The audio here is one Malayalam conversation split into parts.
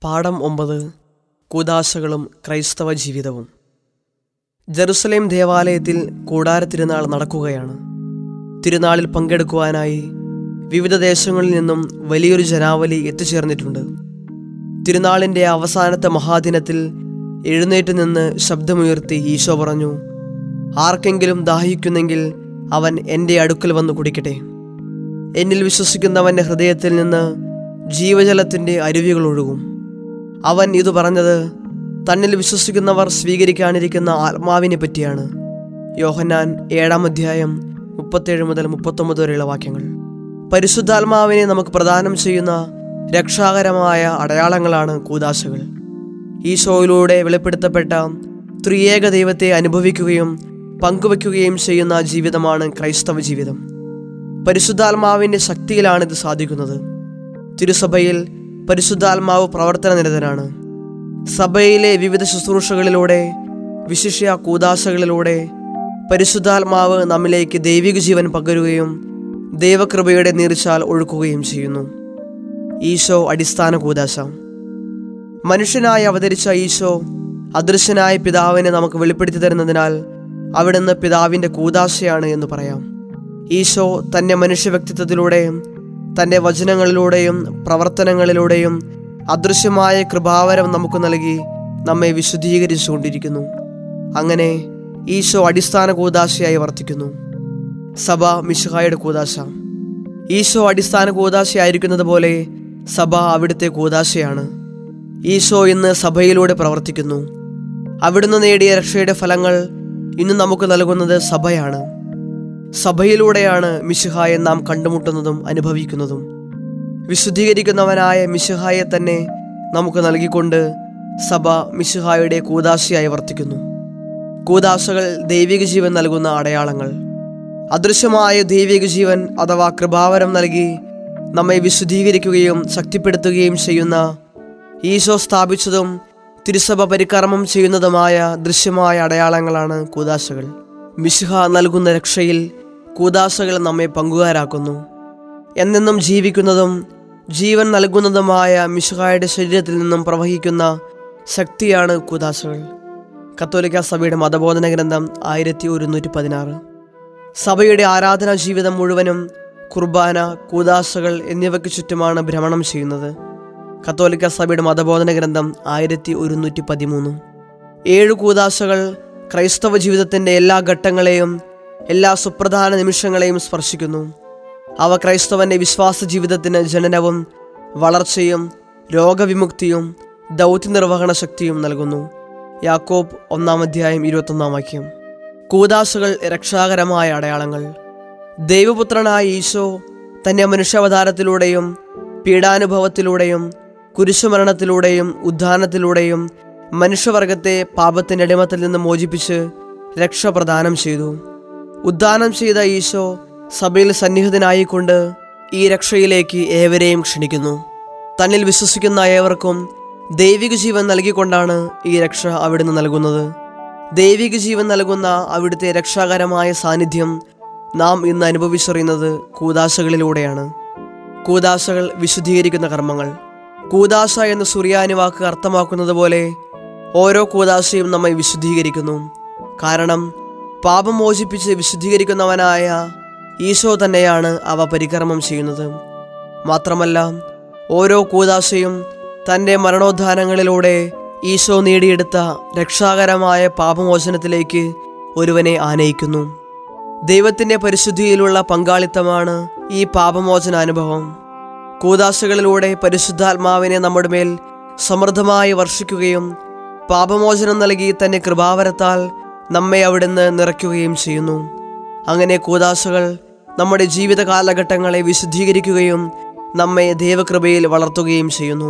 പാഠം 9. കൂദാശകളും ക്രൈസ്തവ ജീവിതവും. ജെറുസലേം ദേവാലയത്തിൽ കൂടാര തിരുനാൾ നടക്കുകയാണ്. തിരുനാളിൽ പങ്കെടുക്കുവാനായി വിവിധ ദേശങ്ങളിൽ നിന്നും വലിയൊരു ജനാവലി എത്തിച്ചേർന്നിട്ടുണ്ട്. തിരുനാളിൻ്റെ അവസാനത്തെ മഹാദിനത്തിൽ എഴുന്നേറ്റ് നിന്ന് ശബ്ദമുയർത്തി ഈശോ പറഞ്ഞു, ആർക്കെങ്കിലും ദാഹിക്കുന്നെങ്കിൽ അവൻ എൻ്റെ അടുക്കൽ വന്ന് കുടിക്കട്ടെ. എന്നിൽ വിശ്വസിക്കുന്നവൻ്റെ ഹൃദയത്തിൽ നിന്ന് ജീവജലത്തിൻ്റെ അരുവികൾ ഒഴുകും. അവൻ ഇത് പറഞ്ഞത് തന്നിൽ വിശ്വസിക്കുന്നവർ സ്വീകരിക്കാനിരിക്കുന്ന ആത്മാവിനെ പറ്റിയാണ്. യോഹന്നാൻ 7-ാം അധ്യായം 37 മുതൽ 39 വരെയുള്ള വാക്യങ്ങൾ. പരിശുദ്ധാത്മാവിനെ നമുക്ക് പ്രദാനം ചെയ്യുന്ന രക്ഷാകരമായ അടയാളങ്ങളാണ് കൂദാശകൾ. ഈശോയിലൂടെ വെളിപ്പെടുത്തപ്പെട്ട ത്രിയേക ദൈവത്തെ അനുഭവിക്കുകയും പങ്കുവയ്ക്കുകയും ചെയ്യുന്ന ജീവിതമാണ് ക്രൈസ്തവ ജീവിതം. പരിശുദ്ധാത്മാവിൻ്റെ ശക്തിയിലാണിത് സാധിക്കുന്നത്. തിരുസഭയിൽ പരിശുദ്ധാത്മാവ് പ്രവർത്തനനിരതനാണ്. സഭയിലെ വിവിധ ശുശ്രൂഷകളിലൂടെ, വിശിഷ്യ കൂദാശകളിലൂടെ പരിശുദ്ധാത്മാവ് നമ്മിലേക്ക് ദൈവിക ജീവൻ പകരുകയും ദൈവകൃപയുടെ നീർച്ചാൽ ഒഴുക്കുകയും ചെയ്യുന്നു. ഈശോ അടിസ്ഥാന കൂദാശ. മനുഷ്യനായി അവതരിച്ച ഈശോ അദൃശ്യനായ പിതാവിനെ നമുക്ക് വെളിപ്പെടുത്തി തരുന്നതിനാൽ അവിടുന്ന് പിതാവിൻ്റെ കൂദാശയാണ് എന്ന് പറയാം. ഈശോ തൻ്റെ മനുഷ്യ വ്യക്തിത്വത്തിലൂടെയും തൻ്റെ വചനങ്ങളിലൂടെയും പ്രവർത്തനങ്ങളിലൂടെയും അദൃശ്യമായ കൃപാവരം നമുക്ക് നൽകി നമ്മെ വിശുദ്ധീകരിച്ചുകൊണ്ടിരിക്കുന്നു. അങ്ങനെ ഈശോ അടിസ്ഥാന കൂദാശയായി വർത്തിക്കുന്നു. സഭ മിശിഹായുടെ കൂദാശ. ഈശോ അടിസ്ഥാന കൂദാശയായിരിക്കുന്നത് പോലെ സഭ അവിടുത്തെ കൂദാശയാണ്. ഈശോ ഇന്ന് സഭയിലൂടെ പ്രവർത്തിക്കുന്നു. അവിടുന്ന് നേടിയ രക്ഷയുടെ ഫലങ്ങൾ ഇന്ന് നമുക്ക് നൽകുന്നത് സഭയാണ്. സഭയിലൂടെയാണ് മിശിഹായെ നാം കണ്ടുമുട്ടുന്നതും അനുഭവിക്കുന്നതും. വിശുദ്ധീകരിക്കുന്നവനായ മിശിഹായെ തന്നെ നമുക്ക് നൽകിക്കൊണ്ട് സഭ മിശിഹായുടെ കൂദാശയായി വർത്തിക്കുന്നു. കൂദാശകൾ ദൈവിക ജീവൻ നൽകുന്ന അടയാളങ്ങൾ. അദൃശ്യമായ ദൈവിക ജീവൻ അഥവാ കൃപാവരം നൽകി നമ്മെ വിശുദ്ധീകരിക്കുകയും ശക്തിപ്പെടുത്തുകയും ചെയ്യുന്ന ഈശോ സ്ഥാപിച്ചതും തിരുസഭ പരികർമ്മം ചെയ്യുന്നതുമായ ദൃശ്യമായ അടയാളങ്ങളാണ് കൂദാശകൾ. മിശിഹ നൽകുന്ന രക്ഷയിൽ കൂദാശകൾ നമ്മെ പങ്കുകാരാക്കുന്നു. എന്നെന്നും ജീവിക്കുന്നതും ജീവൻ നൽകുന്നതുമായ മിശിഹായുടെ ശരീരത്തിൽ നിന്നും പ്രവഹിക്കുന്ന ശക്തിയാണ് കൂദാശകൾ. കത്തോലിക്ക സഭയുടെ മതബോധന ഗ്രന്ഥം 1116. സഭയുടെ ആരാധനാ ജീവിതം മുഴുവനും കുർബാന, കൂദാശകൾ എന്നിവയ്ക്ക് ചുറ്റുമാണ് ഭ്രമണം ചെയ്യുന്നത്. കത്തോലിക്ക സഭയുടെ മതബോധന ഗ്രന്ഥം 1113. 7 കൂദാശകൾ ക്രൈസ്തവ ജീവിതത്തിൻ്റെ എല്ലാ ഘട്ടങ്ങളെയും എല്ലാ സുപ്രധാന നിമിഷങ്ങളെയും സ്പർശിക്കുന്നു. അവ ക്രൈസ്തവൻ്റെ വിശ്വാസ ജീവിതത്തിന് ജനനവും വളർച്ചയും രോഗവിമുക്തിയും ദൗത്യനിർവഹണ ശക്തിയും നൽകുന്നു. യാക്കോബ് 1-ാം അധ്യായം 21-ാം വാക്യം. കൂദാശകൾ രക്ഷാകരമായ അടയാളങ്ങൾ. ദൈവപുത്രനായ ഈശോ തൻ്റെ മനുഷ്യാവതാരത്തിലൂടെയും പീഡാനുഭവത്തിലൂടെയും കുരിശുമരണത്തിലൂടെയും ഉദ്ധാനത്തിലൂടെയും മനുഷ്യവർഗത്തെ പാപത്തിൻ്റെ അടിമത്തിൽ നിന്ന് മോചിപ്പിച്ച് രക്ഷ പ്രദാനം ചെയ്തു. ഉദ്ധാനം ചെയ്ത ഈശോ സഭയിൽ സന്നിഹിതനായിക്കൊണ്ട് ഈ രക്ഷയിലേക്ക് ഏവരെയും ക്ഷണിക്കുന്നു. തന്നിൽ വിശ്വസിക്കുന്ന ഏവർക്കും ദൈവിക ജീവൻ നൽകിക്കൊണ്ടാണ് ഈ രക്ഷ അവിടുന്ന് നൽകുന്നത്. ദൈവിക ജീവൻ നൽകുന്ന അവിടുത്തെ രക്ഷാകരമായ സാന്നിധ്യം നാം ഇന്ന് അനുഭവിച്ചറിയുന്നത് കൂദാശകളിലൂടെയാണ്. കൂദാശകൾ വിശുദ്ധീകരിക്കുന്ന കർമ്മങ്ങൾ. കൂദാശ എന്ന സുറിയാനി വാക്ക് അർത്ഥമാക്കുന്നത് പോലെ ഓരോ കൂദാശയും നമ്മെ വിശുദ്ധീകരിക്കുന്നു. കാരണം പാപം മോചിപ്പിച്ച് വിശുദ്ധീകരിക്കുന്നവനായ ഈശോ തന്നെയാണ് അവ പരികർമ്മം ചെയ്യുന്നത്. മാത്രമല്ല, ഓരോ കൂദാശയും തൻ്റെ മരണോദ്ധാനങ്ങളിലൂടെ ഈശോ നേടിയെടുത്ത രക്ഷാകരമായ പാപമോചനത്തിലേക്ക് ഒരുവനെ ആനയിക്കുന്നു. ദൈവത്തിൻ്റെ പരിശുദ്ധിയിലുള്ള പങ്കാളിത്തമാണ് ഈ പാപമോചനാനുഭവം. കൂദാശകളിലൂടെ പരിശുദ്ധാത്മാവിനെ നമ്മുടെ മേൽ സമൃദ്ധമായി വർഷിക്കുകയും പാപമോചനം നൽകി തൻ്റെ കൃപാവരത്താൽ നമ്മെ അവിടുന്ന് നിറയ്ക്കുകയും ചെയ്യുന്നു. അങ്ങനെ കൂദാശകൾ നമ്മുടെ ജീവിത കാലഘട്ടങ്ങളെ വിശുദ്ധീകരിക്കുകയും നമ്മെ ദൈവകൃപയിൽ വളർത്തുകയും ചെയ്യുന്നു.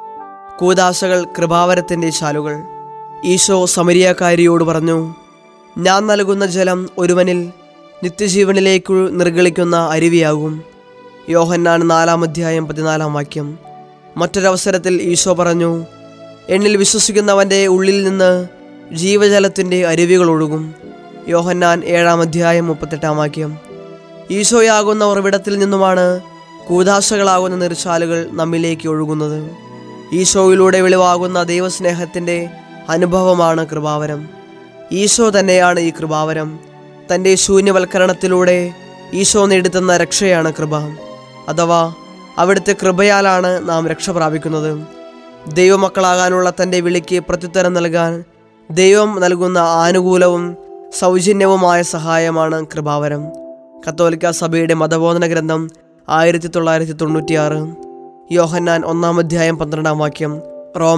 കൂദാശകൾ കൃപാവരത്തിൻ്റെ ചാലുകൾ. ഈശോ സമരിയാക്കാരിയോട് പറഞ്ഞു, ഞാൻ നൽകുന്ന ജലം ഒരുവനിൽ നിത്യജീവനിലേക്കു നിർഗളിക്കുന്ന അരുവിയാകും. യോഹന്നാൻ 4-ാം അധ്യായം 14-ാം വാക്യം. മറ്റൊരവസരത്തിൽ ഈശോ പറഞ്ഞു, എന്നിൽ വിശ്വസിക്കുന്നവൻ്റെ ഉള്ളിൽ നിന്ന് ജീവജലത്തിൻ്റെ അരുവികൾ ഒഴുകും. യോഹന്നാൻ 7-ാം അധ്യായം 38-ാം വാക്യം. ഈശോയാകുന്ന ഉറവിടത്തിൽ നിന്നുമാണ് കൂദാശകളാകുന്ന നീർച്ചാലുകൾ നമ്മിലേക്ക് ഒഴുകുന്നത്. ഈശോയിലൂടെ വെളിവാകുന്ന ദൈവസ്നേഹത്തിൻ്റെ അനുഭവമാണ് കൃപാവരം. ഈശോ തന്നെയാണ് ഈ കൃപാവരം. തൻ്റെ ശൂന്യവൽക്കരണത്തിലൂടെ ഈശോ നേടിത്തന്ന രക്ഷയാണ് കൃപ. അഥവാ അവിടുത്തെ കൃപയാലാണ് നാം രക്ഷ പ്രാപിക്കുന്നത്. ദൈവമക്കളാകാനുള്ള തൻ്റെ വിളിക്ക് പ്രത്യുത്തരം നൽകാൻ ദൈവം നൽകുന്ന ആനുകൂലവും സൗജന്യവുമായ സഹായമാണ് കൃപാവരം. കത്തോലിക്ക സഭയുടെ മതബോധന ഗ്രന്ഥം 1996, യോഹന്നാൻ 1:12, റോമ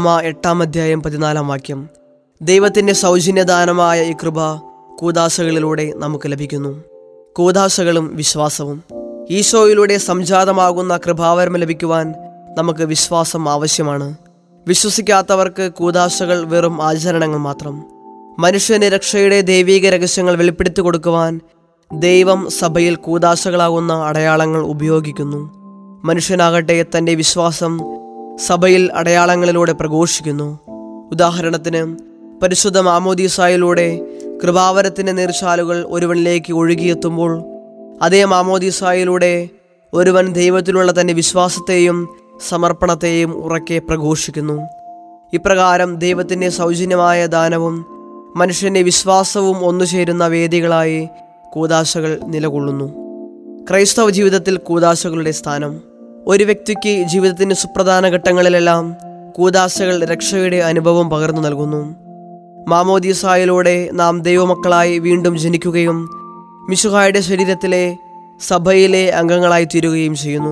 8:14. ദൈവത്തിൻ്റെ സൗജന്യദാനമായ ഈ കൃപ കൂദാശകളിലൂടെ നമുക്ക് ലഭിക്കുന്നു. കൂദാശകളും വിശ്വാസവും. ഈശോയിലൂടെ സംജാതമാകുന്ന കൃപാവരം ലഭിക്കുവാൻ നമുക്ക് വിശ്വാസം ആവശ്യമാണ്. വിശ്വസിക്കാത്തവർക്ക് കൂദാശകൾ വെറും ആചരണങ്ങൾ മാത്രം. മനുഷ്യന് രക്ഷയുടെ ദൈവിക രഹസ്യങ്ങൾ വെളിപ്പെടുത്തി കൊടുക്കുവാൻ ദൈവം സഭയിൽ കൂദാശകളാകുന്ന അടയാളങ്ങൾ ഉപയോഗിക്കുന്നു. മനുഷ്യനാകട്ടെ തൻ്റെ വിശ്വാസം സഭയിൽ അടയാളങ്ങളിലൂടെ പ്രഘോഷിക്കുന്നു. ഉദാഹരണത്തിന്, പരിശുദ്ധ മാമോദീസായിലൂടെ കൃപാവരത്തിൻ്റെ നീർച്ചാലുകൾ ഒരുവനിലേക്ക് ഒഴുകിയെത്തുമ്പോൾ അതേ മാമോദീസായിലൂടെ ഒരുവൻ ദൈവത്തിലുള്ള തൻ്റെ വിശ്വാസത്തെയും സമർപ്പണത്തെയും ഉറക്കെ പ്രഘോഷിക്കുന്നു. ഇപ്രകാരം ദൈവത്തിൻ്റെ സൗജന്യമായ ദാനവും മനുഷ്യൻ്റെ വിശ്വാസവും ഒന്നുചേരുന്ന വേദികളായി കൂദാശകൾ നിലകൊള്ളുന്നു. ക്രൈസ്തവ ജീവിതത്തിൽ കൂദാശകളുടെ സ്ഥാനം. ഒരു വ്യക്തിക്ക് ജീവിതത്തിൻ്റെ സുപ്രധാന ഘട്ടങ്ങളിലെല്ലാം കൂദാശകൾ രക്ഷയുടെ അനുഭവം പകർന്നു നൽകുന്നു. മാമോദീസായിലൂടെ നാം ദൈവമക്കളായി വീണ്ടും ജനിക്കുകയും മിശിഹായുടെ ശരീരത്തിലെ സഭയിലെ അംഗങ്ങളായി തീരുകയും ചെയ്യുന്നു.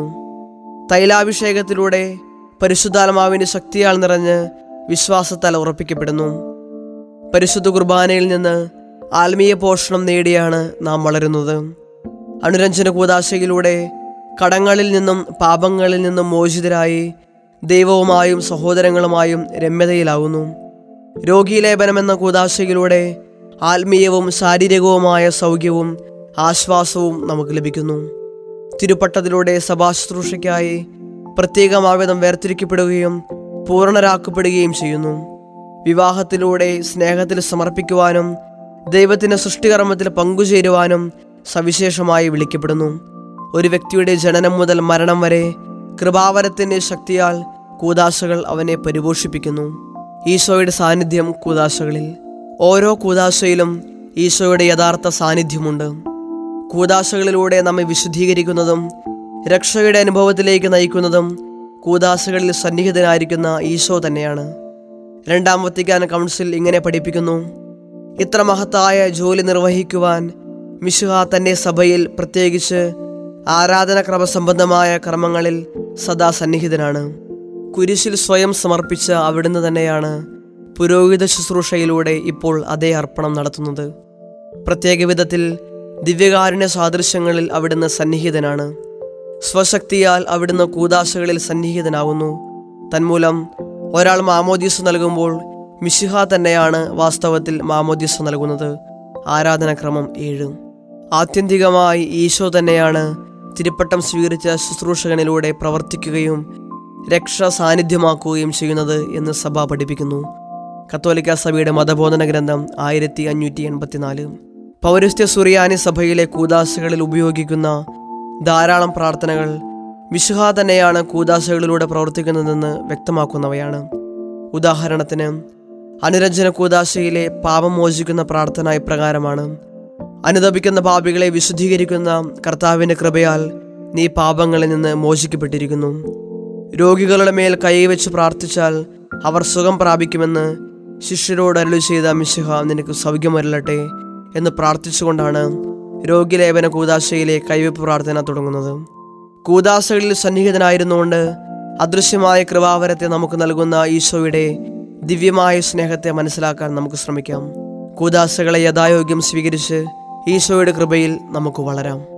തൈലാഭിഷേകത്തിലൂടെ പരിശുദ്ധാത്മാവിൻ്റെ ശക്തിയാൽ നിറഞ്ഞ് വിശ്വാസത്താൽ ഉറപ്പിക്കപ്പെടുന്നു. പരിശുദ്ധ കുർബാനയിൽ നിന്ന് ആത്മീയ പോഷണം നേടിയാണ് നാം വളരുന്നത്. അനുരഞ്ജന കൂദാശയിലൂടെ കടങ്ങളിൽ നിന്നും പാപങ്ങളിൽ നിന്നും മോചിതരായി ദൈവവുമായും സഹോദരങ്ങളുമായും രമ്യതയിലാവുന്നു. രോഗീലേപനമെന്ന കൂദാശയിലൂടെ ആത്മീയവും ശാരീരികവുമായ സൗഖ്യവും ആശ്വാസവും നമുക്ക് ലഭിക്കുന്നു. തിരുപ്പട്ടത്തിലൂടെ സഭാശുശ്രൂഷയ്ക്കായി പ്രത്യേകമാവിധം വേർതിരിക്കപ്പെടുകയും പൂർണ്ണരാക്കപ്പെടുകയും ചെയ്യുന്നു. വിവാഹത്തിലൂടെ സ്നേഹത്തിൽ സമർപ്പിക്കുവാനും ദൈവത്തിൻ്റെ സൃഷ്ടികർമ്മത്തിൽ പങ്കുചേരുവാനും സവിശേഷമായി വിളിക്കപ്പെടുന്നു. ഒരു വ്യക്തിയുടെ ജനനം മുതൽ മരണം വരെ കൃപാവരത്തിൻ്റെ ശക്തിയാൽ കൂദാശകൾ അവനെ പരിപോഷിപ്പിക്കുന്നു. ഈശോയുടെ സാന്നിധ്യം കൂദാശകളിൽ. ഓരോ കൂദാശയിലും ഈശോയുടെ യഥാർത്ഥ സാന്നിധ്യമുണ്ട്. കൂദാശകളിലൂടെ നമ്മെ വിശുദ്ധീകരിക്കുന്നതും രക്ഷയുടെ അനുഭവത്തിലേക്ക് നയിക്കുന്നതും കൂദാശകളിൽ സന്നിഹിതനായിരിക്കുന്ന ഈശോ തന്നെയാണ്. രണ്ടാം വത്തിക്കാൻ കൗൺസിൽ ഇങ്ങനെ പഠിപ്പിക്കുന്നു: ഇത്ര മഹത്തായ ജോലി നിർവഹിക്കുവാൻ മിശിഹാ തൻ്റെ സഭയിൽ പ്രത്യേകിച്ച് ആരാധനാക്രമസംബന്ധമായ കർമ്മങ്ങളിൽ സദാ സന്നിഹിതനാണ്. കുരിശിൽ സ്വയം സമർപ്പിച്ച അവിടുന്ന് തന്നെയാണ് പുരോഹിത ശുശ്രൂഷയിലൂടെ ഇപ്പോൾ അതേ അർപ്പണം നടത്തുന്നത്. പ്രത്യേക വിധത്തിൽ ദിവ്യകാരുണ്യ സാദൃശ്യങ്ങളിൽ അവിടുന്ന് സന്നിഹിതനാണ്. സ്വശക്തിയാൽ അവിടുന്ന് കൂദാശകളിൽ സന്നിഹിതനാകുന്നു. തന്മൂലം ഒരാൾ മാമോദീസ നൽകുമ്പോൾ മിശിഹാ തന്നെയാണ് വാസ്തവത്തിൽ മാമോദീസ നൽകുന്നത്. ആരാധനാക്രമം 7. ആത്യന്തികമായി ഈശോ തന്നെയാണ് തിരുപ്പട്ടം സ്വീകരിച്ച ശുശ്രൂഷകനിലൂടെ പ്രവർത്തിക്കുകയും രക്ഷ സാന്നിധ്യമാക്കുകയും ചെയ്യുന്നത് എന്ന് സഭ പഠിപ്പിക്കുന്നു. കത്തോലിക്ക സഭയുടെ മതബോധന ഗ്രന്ഥം 1584. പൗരസ്ത്യ സുറിയാനി സഭയിലെ കൂദാശകളിൽ ഉപയോഗിക്കുന്ന ധാരാളം പ്രാർത്ഥനകൾ മിശിഹാ തന്നെയാണ് കൂദാശകളിലൂടെ പ്രവർത്തിക്കുന്നതെന്ന് വ്യക്തമാക്കുന്നവയാണ്. ഉദാഹരണത്തിന്, അനുരഞ്ജന കൂദാശയിലെ പാപം മോചിക്കുന്ന പ്രാർത്ഥന ഇപ്രകാരമാണ്: അനുതപിക്കുന്ന പാപികളെ വിശുദ്ധീകരിക്കുന്ന കർത്താവിൻ്റെ കൃപയാൽ നീ പാപങ്ങളിൽ നിന്ന് മോചിക്കപ്പെട്ടിരിക്കുന്നു. രോഗികളുടെ മേൽ കൈവച്ച് പ്രാർത്ഥിച്ചാൽ അവർ സുഖം പ്രാപിക്കുമെന്ന് ശിഷ്യരോട് അരുളി ചെയ്ത മിശിഹ നിനക്ക് സൗഖ്യമരുളട്ടെ എന്ന് പ്രാർത്ഥിച്ചുകൊണ്ടാണ് രോഗിലേപന കൂദാശയിലെ കൈവെപ്പ് പ്രാർത്ഥന തുടങ്ങുന്നത്. കൂദാശകളിൽ സന്നിഹിതനായിരുന്നുകൊണ്ട് അദൃശ്യമായ കൃപാവരത്തെ നമുക്ക് നൽകുന്ന ഈശോയുടെ ദിവ്യമായ സ്നേഹത്തെ മനസ്സിലാക്കാൻ നമുക്ക് ശ്രമിക്കാം. കൂദാശകളെ യഥായോഗ്യം സ്വീകരിച്ച് ഈശോയുടെ കൃപയിൽ നമുക്ക് വളരാം.